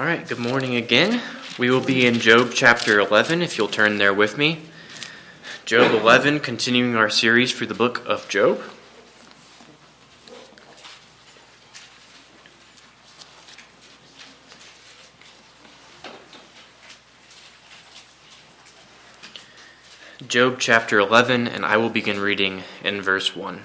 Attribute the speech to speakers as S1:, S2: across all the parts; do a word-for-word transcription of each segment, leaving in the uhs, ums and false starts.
S1: All right, good morning again. We will be in Job chapter eleven, if you'll turn there with me. Job eleven, continuing our series through the book of Job. Job chapter eleven, and I will begin reading in verse one.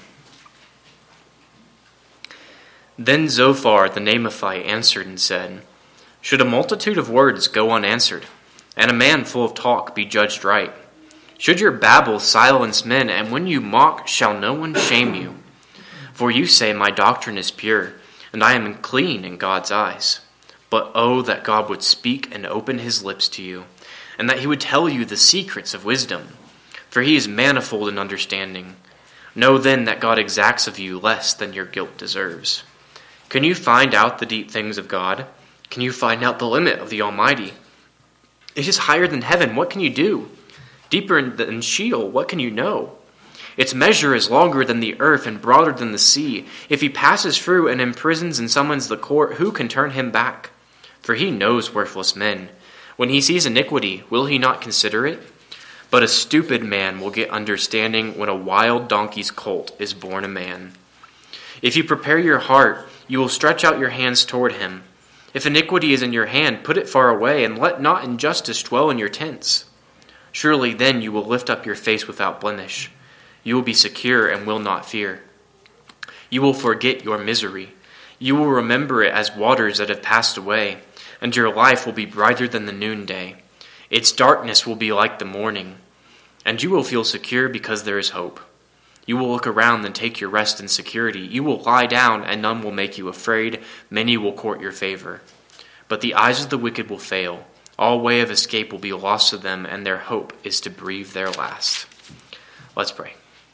S1: Then Zophar the Naamathite answered and said, Should a multitude of words go unanswered, and a man full of talk be judged right? Should your babble silence men, and when you mock shall no one shame you? For you say, My doctrine is pure, and I am clean in God's eyes. But oh, that God would speak and open his lips to you, and that he would tell you the secrets of wisdom. For he is manifold in understanding. Know then that God exacts of you less than your guilt deserves. Can you find out the deep things of God? Can you find out the limit of the Almighty? It is higher than heaven, what can you do? Deeper than Sheol, what can you know? Its measure is longer than the earth and broader than the sea. If he passes through and imprisons and summons the court, who can turn him back? For he knows worthless men. When he sees iniquity, will he not consider it? But a stupid man will get understanding when a wild donkey's colt is born a man. If you prepare your heart, you will stretch out your hands toward him. If iniquity is in your hand, put it far away, and let not injustice dwell in your tents. Surely then you will lift up your face without blemish. You will be secure and will not fear. You will forget your misery. You will remember it as waters that have passed away, and your life will be brighter than the noonday. Its darkness will be like the morning, and you will feel secure because there is hope. You will look around and take your rest in security. You will lie down, and none will make you afraid. Many will court your favor. But the eyes of the wicked will fail. All way of escape will be lost to them, and their hope is to breathe their last. Let's pray.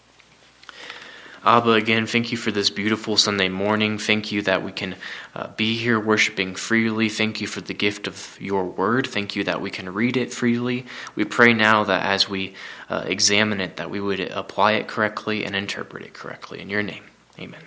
S1: Abba, again, thank you for this beautiful Sunday morning. Thank you that we can uh, be here worshiping freely. Thank you for the gift of your word. Thank you that we can read it freely. We pray now that as we uh, examine it, that we would apply it correctly and interpret it correctly. In your name, amen.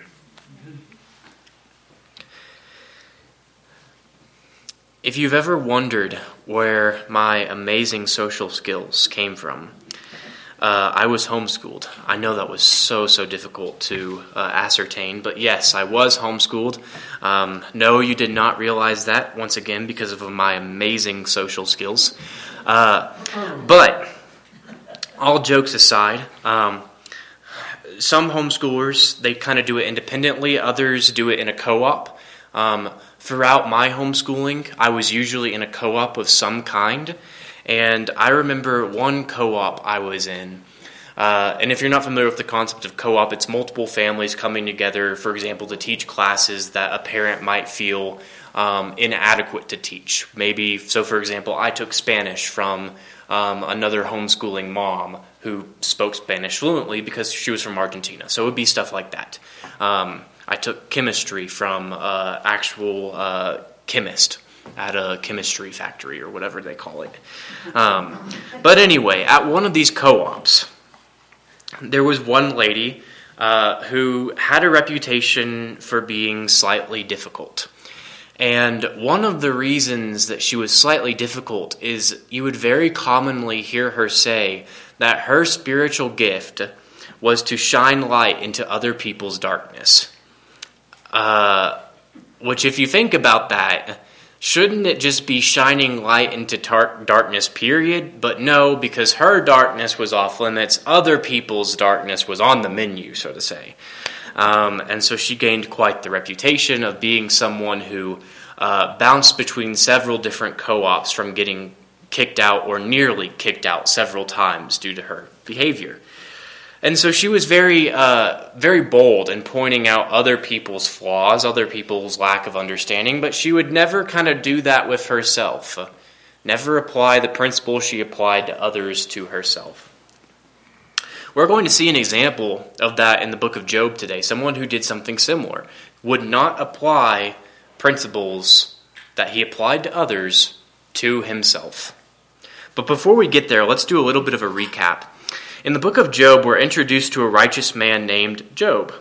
S1: If you've ever wondered where my amazing social skills came from, Uh, I was homeschooled. I know that was so, so difficult to uh, ascertain, but yes, I was homeschooled. Um, no, you did not realize that, once again, because of my amazing social skills. Uh, but, all jokes aside, um, some homeschoolers, they kind of do it independently. Others do it in a co-op. Um, throughout my homeschooling, I was usually in a co-op of some kind. And I remember one co-op I was in, uh, and if you're not familiar with the concept of co-op, it's multiple families coming together, for example, to teach classes that a parent might feel um, inadequate to teach. Maybe, so for example, I took Spanish from um, another homeschooling mom who spoke Spanish fluently because she was from Argentina. So it would be stuff like that. Um, I took chemistry from uh, actual uh, chemist at a chemistry factory or whatever they call it. Um, but anyway, at one of these co-ops, there was one lady uh, who had a reputation for being slightly difficult. And one of the reasons that she was slightly difficult is you would very commonly hear her say that her spiritual gift was to shine light into other people's darkness. Uh, which, if you think about that, shouldn't it just be shining light into tar- darkness, period? But no, because her darkness was off limits, other people's darkness was on the menu, so to say. Um, and so she gained quite the reputation of being someone who uh, bounced between several different co-ops from getting kicked out or nearly kicked out several times due to her behavior. And so she was very, uh, very bold in pointing out other people's flaws, other people's lack of understanding, but she would never kind of do that with herself. Uh, never apply the principles she applied to others to herself. We're going to see an example of that in the book of Job today. Someone who did something similar would not apply principles that he applied to others to himself. But before we get there, let's do a little bit of a recap. In the book of Job, we're introduced to a righteous man named Job.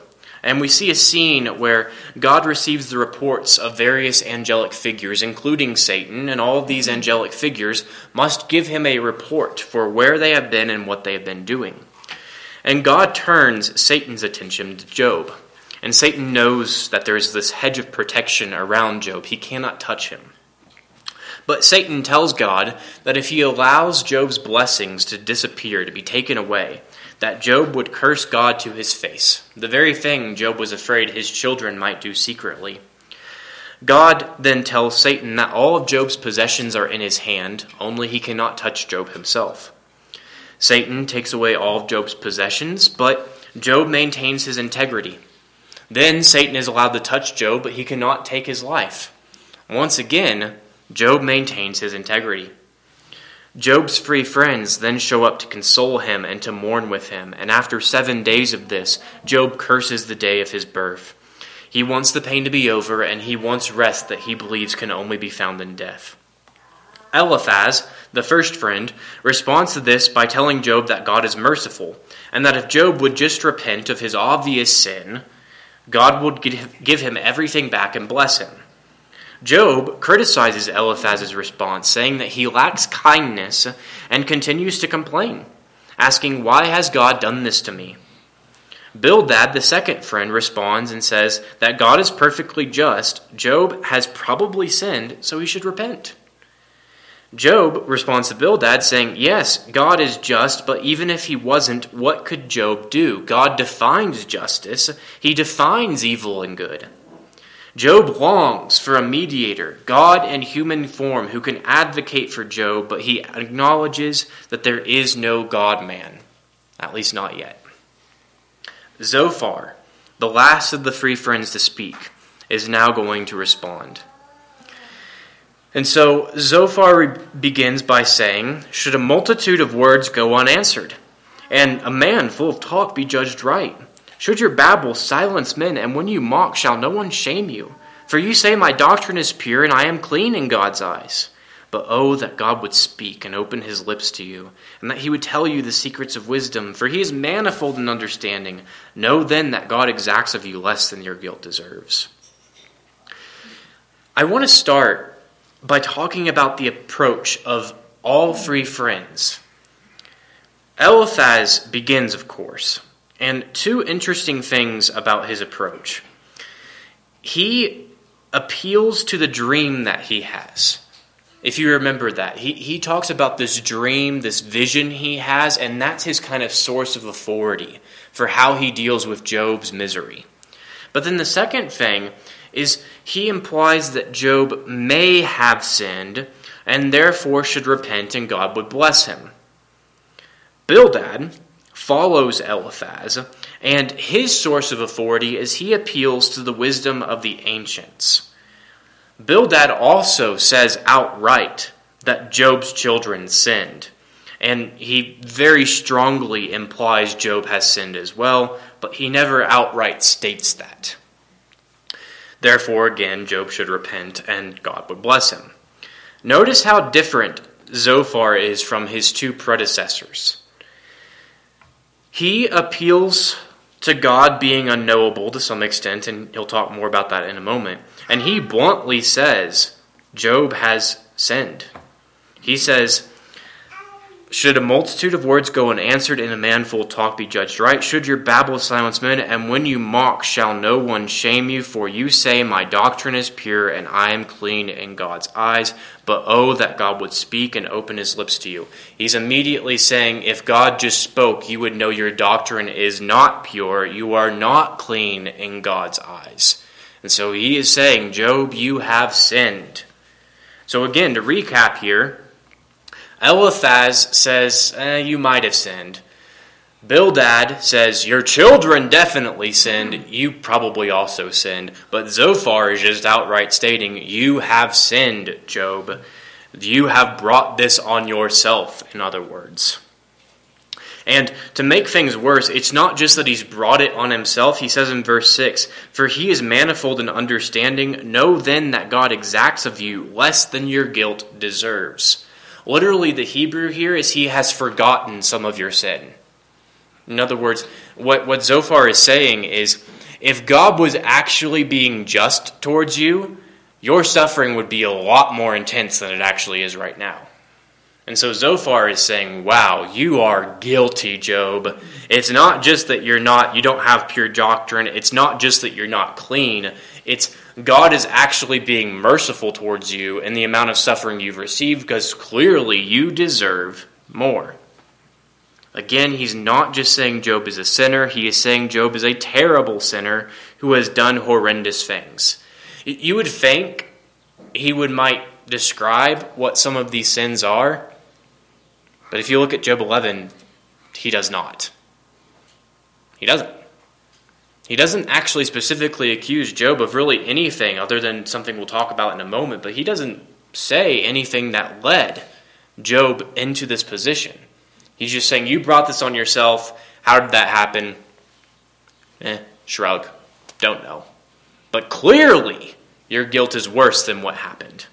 S1: And we see a scene where God receives the reports of various angelic figures, including Satan, and all of these angelic figures must give him a report for where they have been and what they have been doing. And God turns Satan's attention to Job. And Satan knows that there is this hedge of protection around Job. He cannot touch him. But Satan tells God that if he allows Job's blessings to disappear, to be taken away, that Job would curse God to his face, the very thing Job was afraid his children might do secretly. God then tells Satan that all of Job's possessions are in his hand, only he cannot touch Job himself. Satan takes away all of Job's possessions, but Job maintains his integrity. Then Satan is allowed to touch Job, but he cannot take his life. Once again, Job maintains his integrity. Job's three friends then show up to console him and to mourn with him, and after seven days of this, Job curses the day of his birth. He wants the pain to be over, and he wants rest that he believes can only be found in death. Eliphaz, the first friend, responds to this by telling Job that God is merciful, and that if Job would just repent of his obvious sin, God would give him everything back and bless him. Job criticizes Eliphaz's response, saying that he lacks kindness and continues to complain, asking, "Why has God done this to me?" Bildad, the second friend, responds and says that God is perfectly just. Job has probably sinned, so he should repent. Job responds to Bildad, saying, "Yes, God is just, but even if he wasn't, what could Job do? God defines justice. He defines evil and good." Job longs for a mediator, God in human form, who can advocate for Job, but he acknowledges that there is no God-man, at least not yet. Zophar, the last of the three friends to speak, is now going to respond. And so Zophar begins by saying, "Should a multitude of words go unanswered, and a man full of talk be judged right? Should your babble silence men, and when you mock shall no one shame you? For you say, my doctrine is pure, and I am clean in God's eyes. But oh, that God would speak and open his lips to you, and that he would tell you the secrets of wisdom, for he is manifold in understanding. Know then that God exacts of you less than your guilt deserves." I want to start by talking about the approach of all three friends. Eliphaz begins, of course, and two interesting things about his approach. He appeals to the dream that he has. If you remember that, he, he talks about this dream, this vision he has, and that's his kind of source of authority for how he deals with Job's misery. But then the second thing is he implies that Job may have sinned and therefore should repent and God would bless him. Bildad follows Eliphaz, and his source of authority is he appeals to the wisdom of the ancients. Bildad also says outright that Job's children sinned, and he very strongly implies Job has sinned as well, but he never outright states that. Therefore, again, Job should repent and God would bless him. Notice how different Zophar is from his two predecessors. He appeals to God being unknowable to some extent, and he'll talk more about that in a moment. And he bluntly says, Job has sinned. He says, should a multitude of words go unanswered and a man full of talk be judged right? Should your babble silence men? And when you mock, shall no one shame you? For you say, my doctrine is pure and I am clean in God's eyes. But oh, that God would speak and open his lips to you. He's immediately saying, if God just spoke, you would know your doctrine is not pure. You are not clean in God's eyes. And so he is saying, Job, you have sinned. So again, to recap here, Eliphaz says, eh, you might have sinned. Bildad says, your children definitely sinned. You probably also sinned. But Zophar is just outright stating, you have sinned, Job. You have brought this on yourself, in other words. And to make things worse, it's not just that he's brought it on himself. He says in verse six, for he is manifold in understanding. Know then that God exacts of you less than your guilt deserves. Literally, the Hebrew here is he has forgotten some of your sin. In other words, what, what Zophar is saying is, if God was actually being just towards you, your suffering would be a lot more intense than it actually is right now. And so Zophar is saying, wow, you are guilty, Job. It's not just that you're not, you don't have pure doctrine. It's not just that you're not clean. It's God is actually being merciful towards you in the amount of suffering you've received, because clearly you deserve more. Again, he's not just saying Job is a sinner. He is saying Job is a terrible sinner who has done horrendous things. You would think he would might describe what some of these sins are, but if you look at Job eleven, he does not. He doesn't. He doesn't actually specifically accuse Job of really anything other than something we'll talk about in a moment, but he doesn't say anything that led Job into this position. He's just saying, you brought this on yourself. How did that happen? Eh, shrug. Don't know. But clearly, your guilt is worse than what happened.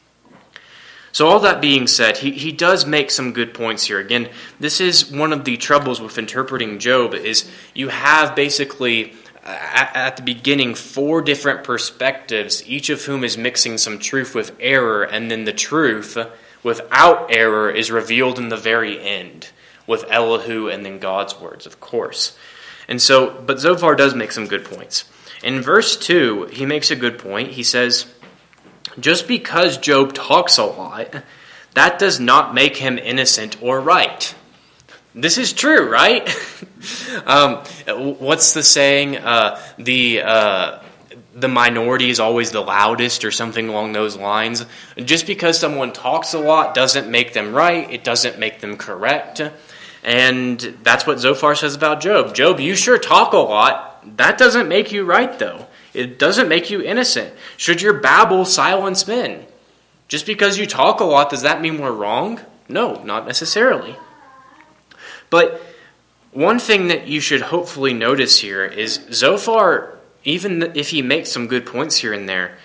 S1: So all that being said, he, he does make some good points here. Again, this is one of the troubles with interpreting Job, is you have basically, at, at the beginning, four different perspectives, each of whom is mixing some truth with error, and then the truth without error is revealed in the very end, with Elihu and then God's words, of course. And so, but Zophar does make some good points. In verse two, he makes a good point. He says, just because Job talks a lot, that does not make him innocent or right. This is true, right? um, what's the saying? Uh, the uh, the minority is always the loudest, or something along those lines. Just because someone talks a lot doesn't make them right. It doesn't make them correct. And that's what Zophar says about Job. Job, you sure talk a lot. That doesn't make you right, though. It doesn't make you innocent. Should your babble silence men? Just because you talk a lot, does that mean we're wrong? No, not necessarily. But one thing that you should hopefully notice here is Zophar, even if he makes some good points here and there,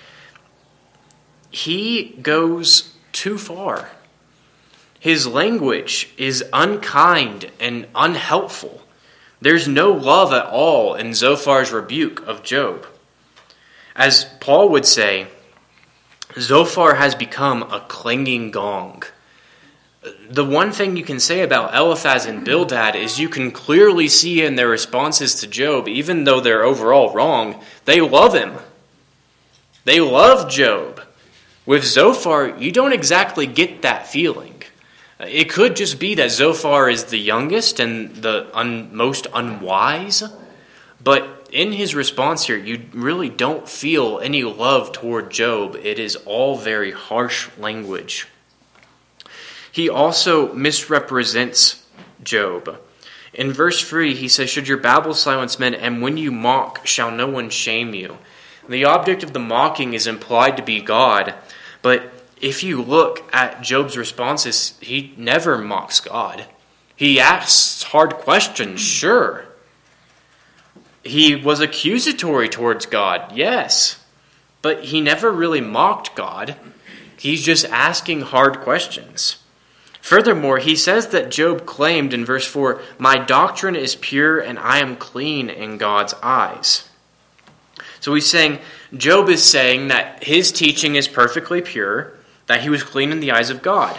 S1: he goes too far. His language is unkind and unhelpful. There's no love at all in Zophar's rebuke of Job. As Paul would say, Zophar has become a clanging gong. The one thing you can say about Eliphaz and Bildad is you can clearly see in their responses to Job, even though they're overall wrong, they love him. They love Job. With Zophar, you don't exactly get that feeling. It could just be that Zophar is the youngest and the un- most unwise, but in his response here, you really don't feel any love toward Job. It is all very harsh language. He also misrepresents Job. In verse three, he says, should your babble silence men, and when you mock, shall no one shame you? The object of the mocking is implied to be God, but if you look at Job's responses, he never mocks God. He asks hard questions, sure. He was accusatory towards God, yes. But he never really mocked God. He's just asking hard questions. Furthermore, he says that Job claimed in verse four, my doctrine is pure and I am clean in God's eyes. So he's saying, Job is saying that his teaching is perfectly pure, that he was clean in the eyes of God.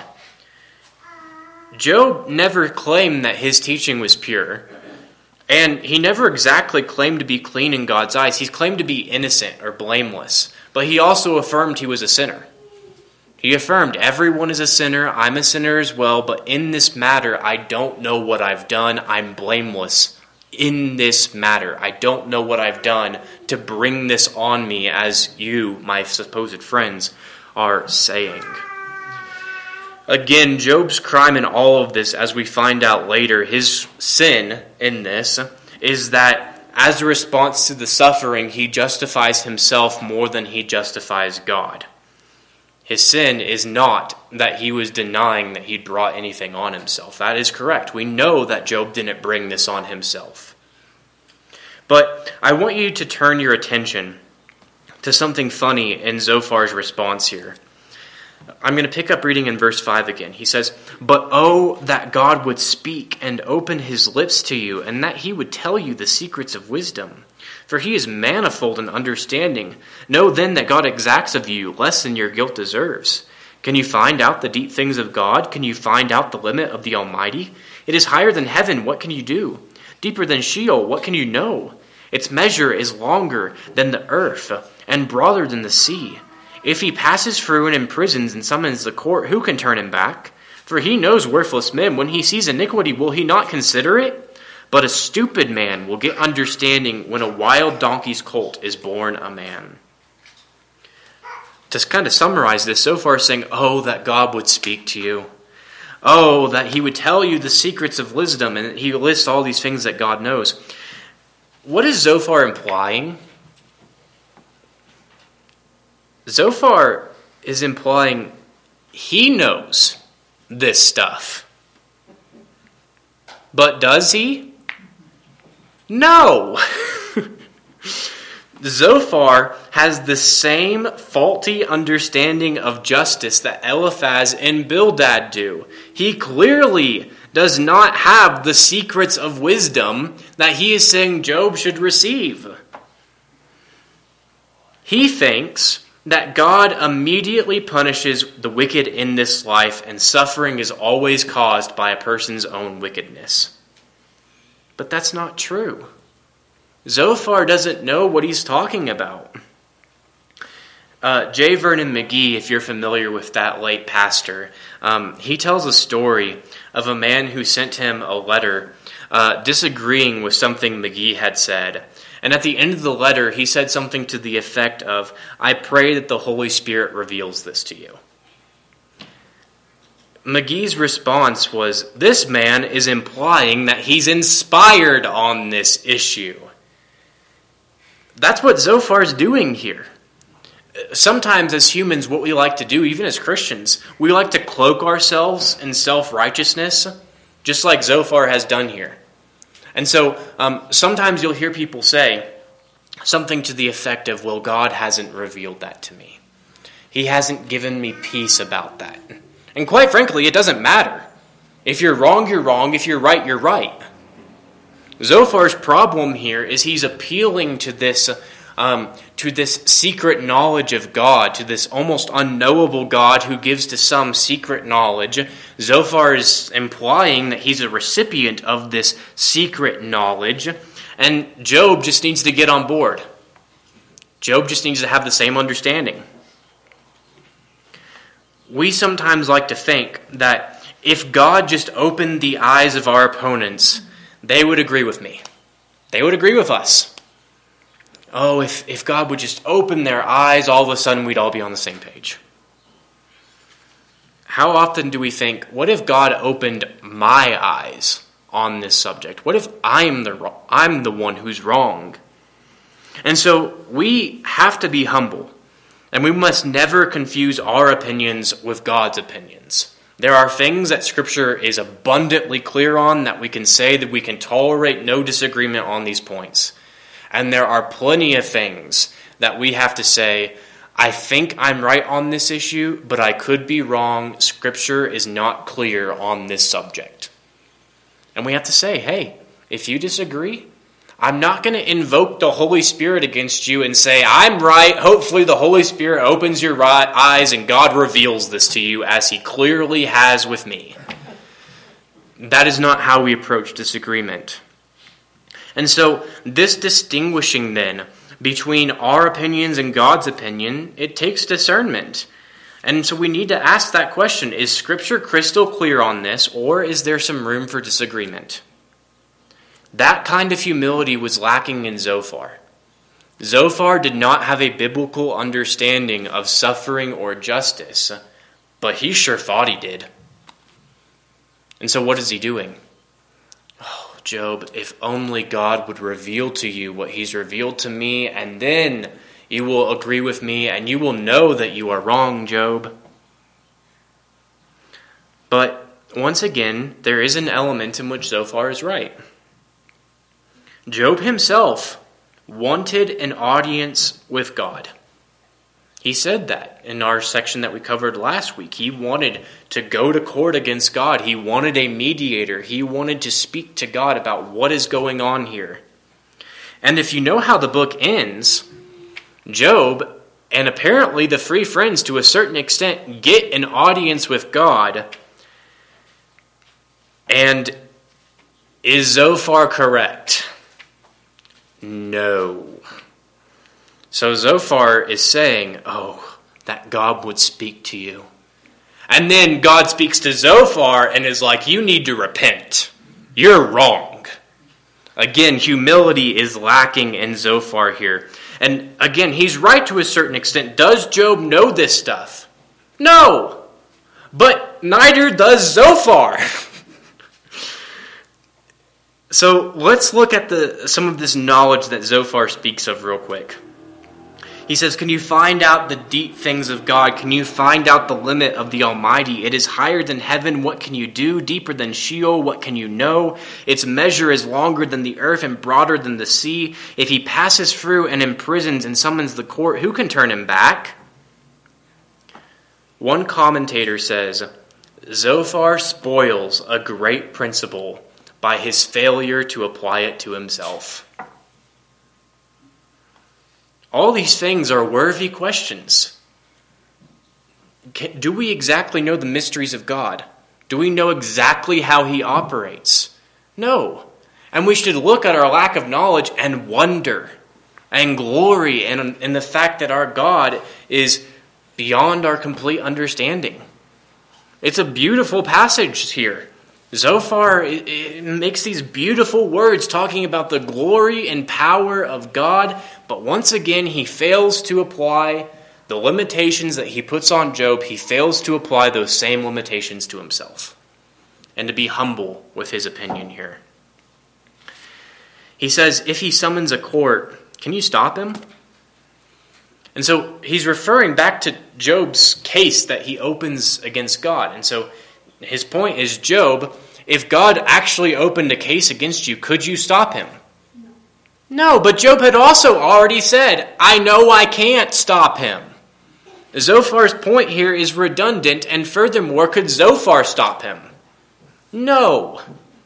S1: Job never claimed that his teaching was pure, and he never exactly claimed to be clean in God's eyes. He claimed to be innocent or blameless, but he also affirmed he was a sinner. He affirmed, everyone is a sinner, I'm a sinner as well, but in this matter, I don't know what I've done, I'm blameless. In this matter, I don't know what I've done to bring this on me, as you, my supposed friends, are saying. Again, Job's crime in all of this, as we find out later, his sin in this, is that as a response to the suffering, he justifies himself more than he justifies God. His sin is not that he was denying that he'd brought anything on himself. That is correct. We know that Job didn't bring this on himself. But I want you to turn your attention to something funny in Zophar's response here. I'm going to pick up reading in verse five again. He says, but oh, that God would speak and open his lips to you, and that he would tell you the secrets of wisdom. for he is manifold in understanding. Know then that God exacts of you less than your guilt deserves. Can you find out the deep things of God? Can you find out the limit of the Almighty? It is higher than heaven, what can you do? Deeper than Sheol, what can you know? Its measure is longer than the earth, and broader than the sea. If he passes through and imprisons and summons the court, who can turn him back? For he knows worthless men. When he sees iniquity, will he not consider it? But a stupid man will get understanding when a wild donkey's colt is born a man. To kind of summarize this, Zophar is saying, oh, that God would speak to you. Oh, that he would tell you the secrets of wisdom, and he lists all these things that God knows. What is Zophar implying? Zophar is implying he knows this stuff. But does he? No! Zophar has the same faulty understanding of justice that Eliphaz and Bildad do. He clearly does not have the secrets of wisdom that he is saying Job should receive. He thinks that God immediately punishes the wicked in this life, and suffering is always caused by a person's own wickedness. But that's not true. Zophar doesn't know what he's talking about. Uh, J. Vernon McGee, if you're familiar with that late pastor, um, he tells a story of a man who sent him a letter uh, disagreeing with something McGee had said. And at the end of the letter, he said something to the effect of, I pray that the Holy Spirit reveals this to you. McGee's response was, this man is implying that he's inspired on this issue. That's what Zophar's doing here. Sometimes as humans, what we like to do, even as Christians, we like to cloak ourselves in self-righteousness, just like Zophar has done here. And so um, sometimes you'll hear people say something to the effect of, well, God hasn't revealed that to me. He hasn't given me peace about that. And quite frankly, it doesn't matter. If you're wrong, you're wrong. If you're right, you're right. Zophar's problem here is he's appealing to this um, to this secret knowledge of God, to this almost unknowable God who gives to some secret knowledge. Zophar is implying that he's a recipient of this secret knowledge, and Job just needs to get on board. Job just needs to have the same understanding. We sometimes like to think that if God just opened the eyes of our opponents, they would agree with me. They would agree with us. Oh, if, if God would just open their eyes, all of a sudden we'd all be on the same page. How often do we think, what if God opened my eyes on this subject? What if I'm the I'm the one who's wrong? And so we have to be humble, and we must never confuse our opinions with God's opinions. There are things that Scripture is abundantly clear on that we can say that we can tolerate no disagreement on these points. And there are plenty of things that we have to say, I think I'm right on this issue, but I could be wrong. Scripture is not clear on this subject. And we have to say, hey, if you disagree, I'm not going to invoke the Holy Spirit against you and say, I'm right. Hopefully the Holy Spirit opens your right eyes and God reveals this to you as he clearly has with me. That is not how we approach disagreement. And so this distinguishing then between our opinions and God's opinion, it takes discernment. And so we need to ask that question, is Scripture crystal clear on this, or is there some room for disagreement? That kind of humility was lacking in Zophar. Zophar did not have a biblical understanding of suffering or justice, but he sure thought he did. And so what is he doing? Oh, Job, if only God would reveal to you what he's revealed to me, and then you will agree with me, and you will know that you are wrong, Job. But once again, there is an element in which Zophar is right. Job himself wanted an audience with God. He said that in our section that we covered last week. He wanted to go to court against God. He wanted a mediator. He wanted to speak to God about what is going on here. And if you know how the book ends, Job, and apparently the three friends to a certain extent, get an audience with God. And is Zophar correct? No. So Zophar is saying, oh, that God would speak to you. And then God speaks to Zophar and is like, you need to repent. You're wrong. Again, humility is lacking in Zophar here. And again, he's right to a certain extent. Does Job know this stuff? No. But neither does Zophar. So let's look at the some of this knowledge that Zophar speaks of real quick. He says, can you find out the deep things of God? Can you find out the limit of the Almighty? It is higher than heaven. What can you do? Deeper than Sheol. What can you know? Its measure is longer than the earth and broader than the sea. If he passes through and imprisons and summons the court, who can turn him back? One commentator says, Zophar spoils a great principle by his failure to apply it to himself. All these things are worthy questions. Do we exactly know the mysteries of God? Do we know exactly how he operates? No. And we should look at our lack of knowledge and wonder and glory in, in the fact that our God is beyond our complete understanding. It's a beautiful passage here. Zophar it, it makes these beautiful words talking about the glory and power of God, but once again he fails to apply the limitations that he puts on Job. He fails to apply those same limitations to himself and to be humble with his opinion here. He says, if he summons a court, can you stop him? And so he's referring back to Job's case that he opens against God. And so his point is, Job, if God actually opened a case against you, could you stop him? No. No, but Job had also already said, I know I can't stop him. Zophar's point here is redundant, and furthermore, could Zophar stop him? No.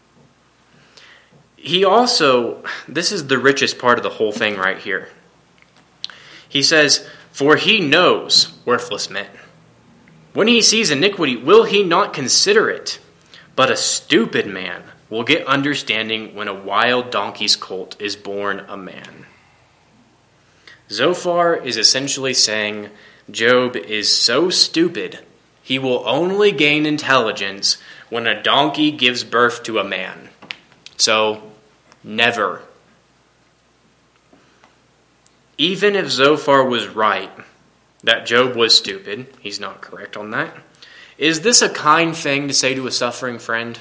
S1: He also, this is the richest part of the whole thing right here. He says, for he knows worthless men. When he sees iniquity, will he not consider it? But a stupid man will get understanding when a wild donkey's colt is born a man. Zophar is essentially saying Job is so stupid, he will only gain intelligence when a donkey gives birth to a man. So, never. Even if Zophar was right that Job was stupid, he's not correct on that. Is this a kind thing to say to a suffering friend?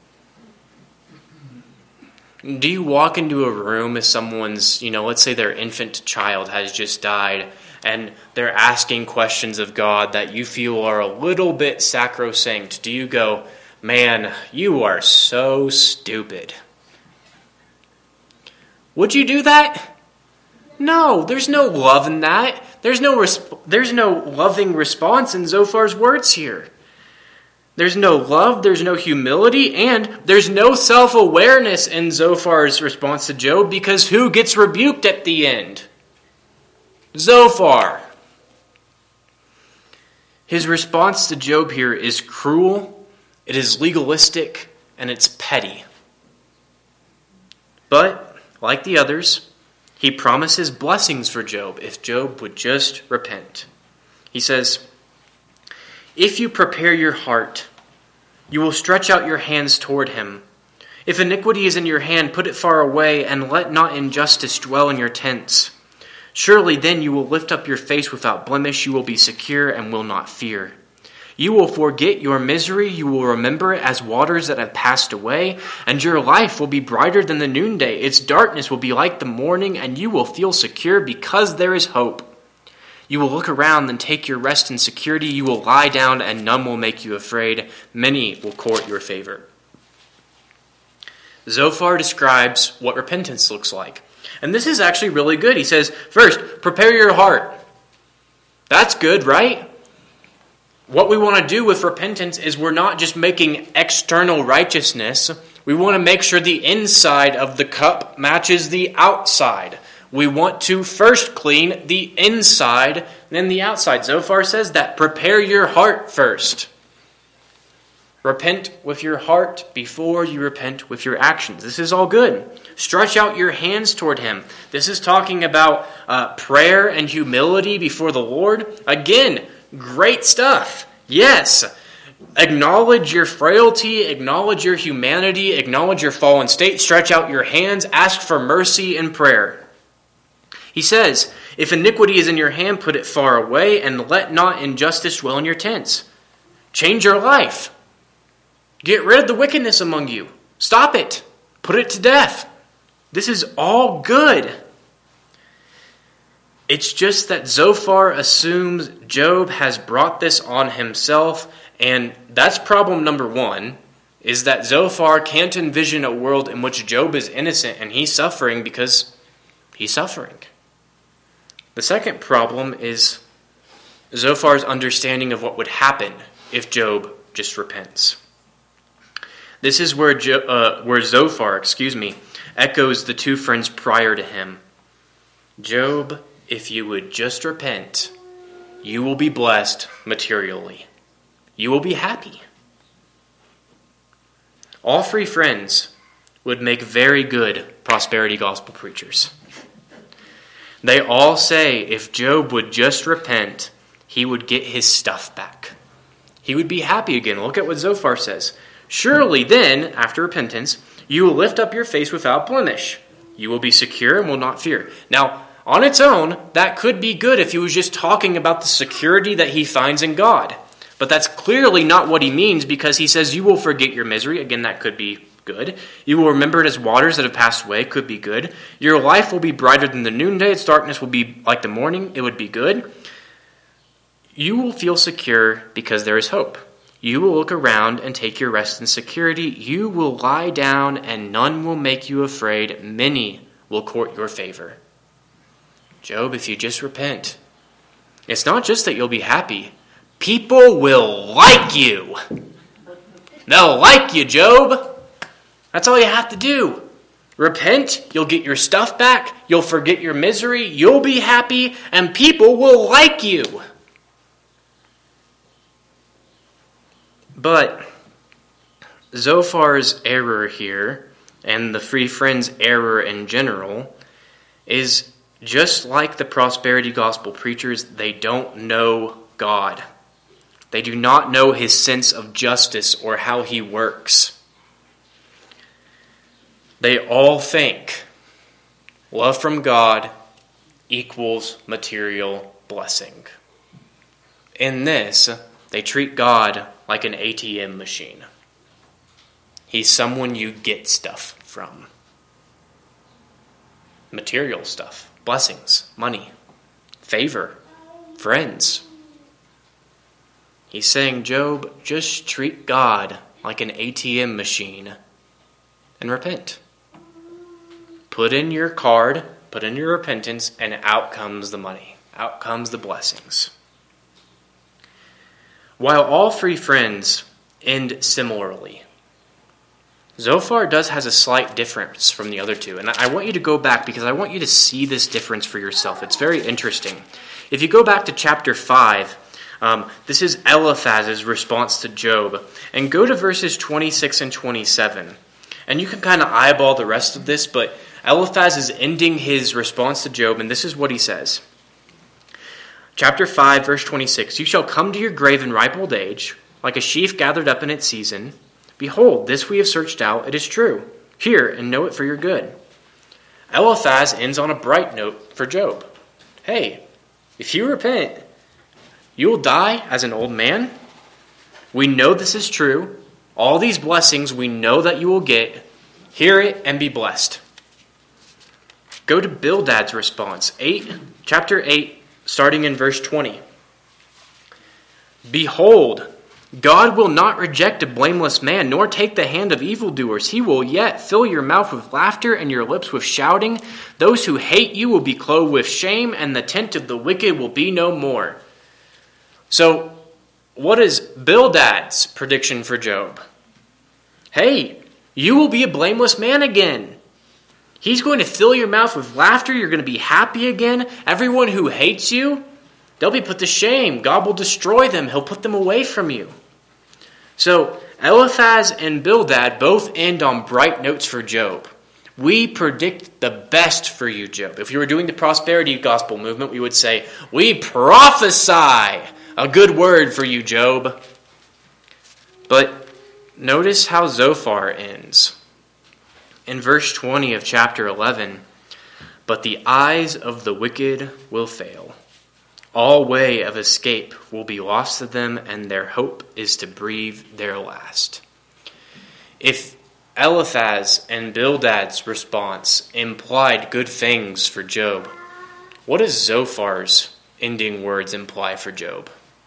S1: Do you walk into a room if someone's, you know, let's say their infant child has just died and they're asking questions of God that you feel are a little bit sacrosanct? Do you go, man, you are so stupid? Would you do that? No, there's no love in that. There's no resp- there's no loving response in Zophar's words here. There's no love, there's no humility, and there's no self-awareness in Zophar's response to Job, because who gets rebuked at the end? Zophar. His response to Job here is cruel, it is legalistic, and it's petty. But, like the others, he promises blessings for Job if Job would just repent. He says, if you prepare your heart, you will stretch out your hands toward him. If iniquity is in your hand, put it far away, and let not injustice dwell in your tents. Surely then you will lift up your face without blemish, you will be secure and will not fear. You will forget your misery, you will remember it as waters that have passed away, and your life will be brighter than the noonday. Its darkness will be like the morning, and you will feel secure because there is hope. You will look around and take your rest in security. You will lie down and none will make you afraid. Many will court your favor. Zophar describes what repentance looks like. And this is actually really good. He says, first, prepare your heart. That's good, right? What we want to do with repentance is we're not just making external righteousness We want to make sure the inside of the cup matches the outside. We want to first clean the inside, then the outside. Zophar says that. Prepare your heart first. Repent with your heart before you repent with your actions. This is all good. Stretch out your hands toward him. This is talking about uh, prayer and humility before the Lord. Again, great stuff. Yes. Acknowledge your frailty. Acknowledge your humanity. Acknowledge your fallen state. Stretch out your hands. Ask for mercy in prayer. He says, if iniquity is in your hand, put it far away, and let not injustice dwell in your tents. Change your life. Get rid of the wickedness among you. Stop it. Put it to death. This is all good. It's just that Zophar assumes Job has brought this on himself, and that's problem number one, is that Zophar can't envision a world in which Job is innocent and he's suffering because he's suffering. The second problem is Zophar's understanding of what would happen if Job just repents. This is where jo- uh, where Zophar, excuse me, echoes the two friends prior to him. Job, if you would just repent, you will be blessed materially. You will be happy. All three friends would make very good prosperity gospel preachers. They all say if Job would just repent, he would get his stuff back. He would be happy again. Look at what Zophar says. Surely then, after repentance, you will lift up your face without blemish. You will be secure and will not fear. Now, on its own, that could be good if he was just talking about the security that he finds in God. But that's clearly not what he means, because he says you will forget your misery. Again, that could be good. You will remember it as waters that have passed away. Could be good. Your life will be brighter than the noonday. Its darkness will be like the morning. It would be good. You will feel secure because there is hope. You will look around and take your rest in security. You will lie down and none will make you afraid. Many will court your favor. Job, if you just repent, it's not just that you'll be happy. People will like you. They'll like you, Job. That's all you have to do. Repent, you'll get your stuff back, you'll forget your misery, you'll be happy, and people will like you. But Zophar's error here, and the three friends' error in general, is just like the prosperity gospel preachers, they don't know God. They do not know his sense of justice or how he works. They all think love from God equals material blessing. In this, they treat God like an A T M machine. He's someone you get stuff from. Material stuff, blessings, money, favor, friends. He's saying, Job, just treat God like an A T M machine and repent. Put in your card, put in your repentance, and out comes the money. Out comes the blessings. While all three friends end similarly, Zophar does has a slight difference from the other two. And I want you to go back because I want you to see this difference for yourself. It's very interesting. If you go back to chapter five, um, this is Eliphaz's response to Job. And go to verses twenty-six and twenty-seven. And you can kind of eyeball the rest of this, but Eliphaz is ending his response to Job, and this is what he says. Chapter five, verse twenty-six, You shall come to your grave in ripe old age, like a sheaf gathered up in its season. Behold, this we have searched out, it is true. Hear and know it for your good. Eliphaz ends on a bright note for Job. Hey, if you repent, you will die as an old man. We know this is true. All these blessings we know that you will get. Hear it and be blessed. Go to Bildad's response, eight, chapter eight, starting in verse twenty. Behold, God will not reject a blameless man, nor take the hand of evildoers. He will yet fill your mouth with laughter and your lips with shouting. Those who hate you will be clothed with shame, and the tent of the wicked will be no more. So, what is Bildad's prediction for Job? Hey, You will be a blameless man again. He's going to fill your mouth with laughter. You're going to be happy again. Everyone who hates you, they'll be put to shame. God will destroy them. He'll put them away from you. So Eliphaz and Bildad both end on bright notes for Job. We predict the best for you, Job. If you were doing the prosperity gospel movement, we would say, we prophesy a good word for you, Job. But notice how Zophar ends. In verse twenty of chapter eleven, but the eyes of the wicked will fail. All way of escape will be lost to them, and their hope is to breathe their last. If Eliphaz and Bildad's response implied good things for Job, what does Zophar's ending words imply for Job?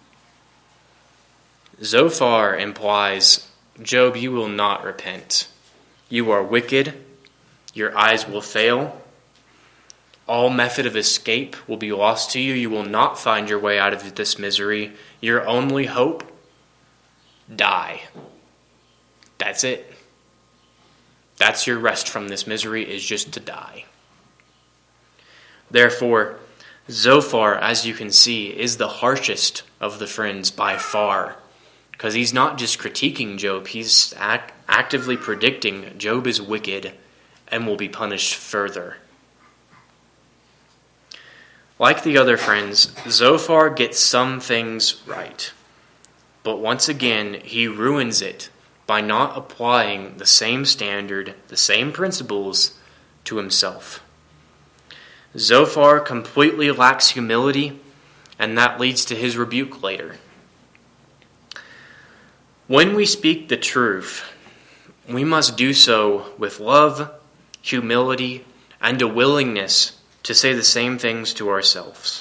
S1: Zophar implies, Job, you will not repent. You are wicked. Your eyes will fail. All method of escape will be lost to you. You will not find your way out of this misery. Your only hope, die. That's it. That's your rest from this misery, is just to die. Therefore, Zophar, as you can see, is the harshest of the friends by far. Because he's not just critiquing Job, he's act- actively predicting Job is wicked and will be punished further. Like the other friends, Zophar gets some things right. But once again, he ruins it by not applying the same standard, the same principles to himself. Zophar completely lacks humility, and that leads to his rebuke later. When we speak the truth, we must do so with love, humility, and a willingness to say the same things to ourselves.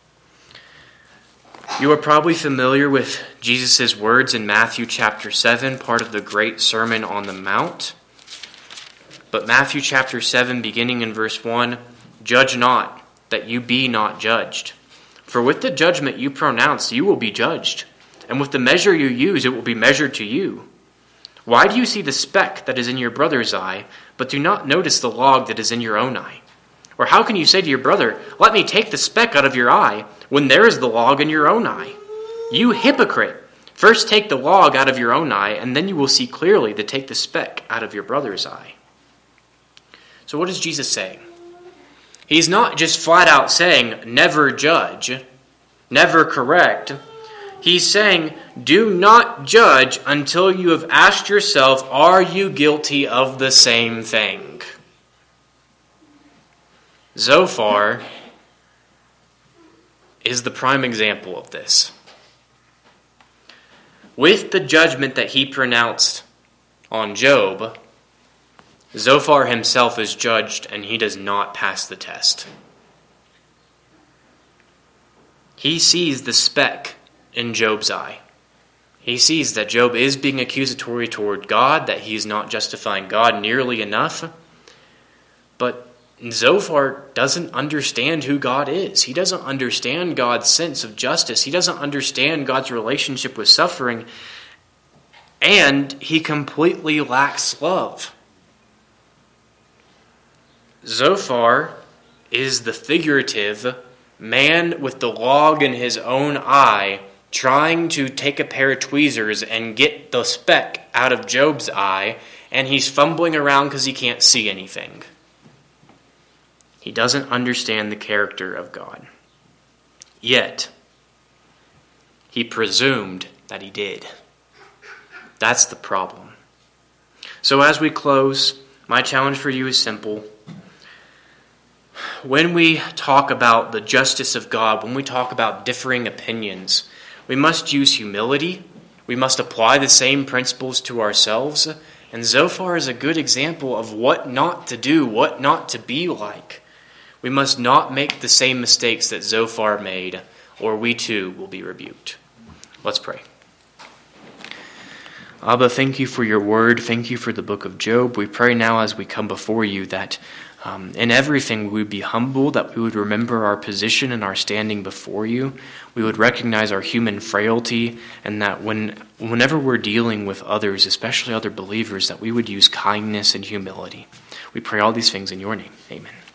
S1: You are probably familiar with Jesus' words in Matthew chapter seven, part of the Great Sermon on the Mount. But Matthew chapter seven, beginning in verse one, judge not, that you be not judged. For with the judgment you pronounce, you will be judged. And with the measure you use, it will be measured to you. Why do you see the speck that is in your brother's eye, but do not notice the log that is in your own eye? Or how can you say to your brother, let me take the speck out of your eye, when there is the log in your own eye? You hypocrite! First take the log out of your own eye, and then you will see clearly to take the speck out of your brother's eye. So what is Jesus saying? He's not just flat out saying, never judge, never correct. He's saying, do not judge until you have asked yourself, are you guilty of the same thing? Zophar is the prime example of this. With the judgment that he pronounced on Job, Zophar himself is judged and he does not pass the test. He sees the speck in Job's eye. He sees that Job is being accusatory toward God, that he is not justifying God nearly enough. But Zophar doesn't understand who God is. He doesn't understand God's sense of justice. He doesn't understand God's relationship with suffering. And he completely lacks love. Zophar is the figurative man with the log in his own eye, trying to take a pair of tweezers and get the speck out of Job's eye, and he's fumbling around because he can't see anything. He doesn't understand the character of God. Yet, he presumed that he did. That's the problem. So as we close, my challenge for you is simple. When we talk about the justice of God, when we talk about differing opinions, we must use humility. We must apply the same principles to ourselves. And Zophar is a good example of what not to do, what not to be like. We must not make the same mistakes that Zophar made, or we too will be rebuked. Let's pray. Abba, thank you for your word. Thank you for the book of Job. We pray now as we come before you that um, in everything we would be humble, that we would remember our position and our standing before you. We would recognize our human frailty, and that when whenever we're dealing with others, especially other believers, that we would use kindness and humility. We pray all these things in your name. Amen.